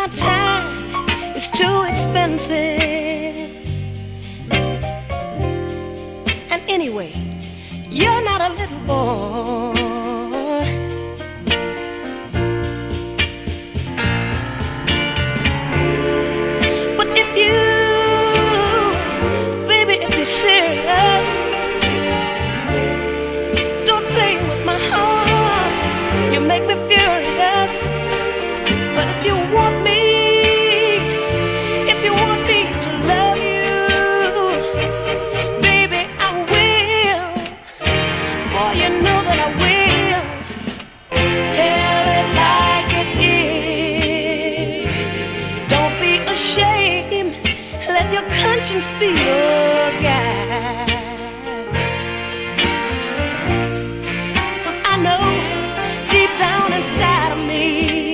my time is too expensive. And anyway, you're not a little boy. But if you, baby, if you're serious, don't play with my heart. You make me furious. But if you want me, if you want me to love you, baby, I will. Boy, you know that I will. Tell it like it is. Don't be ashamed. Let your conscience be your guide. 'Cause I know deep down inside of me,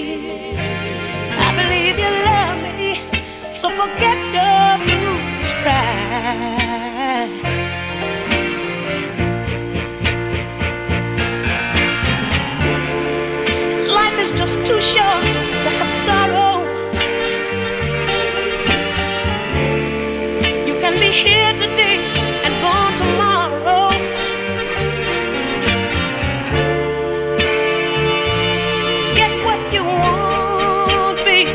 so forget your foolish pride. Life is just too short to have sorrow. You can be here today and gone tomorrow. Get what you want, baby.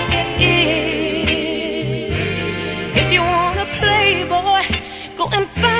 Go and find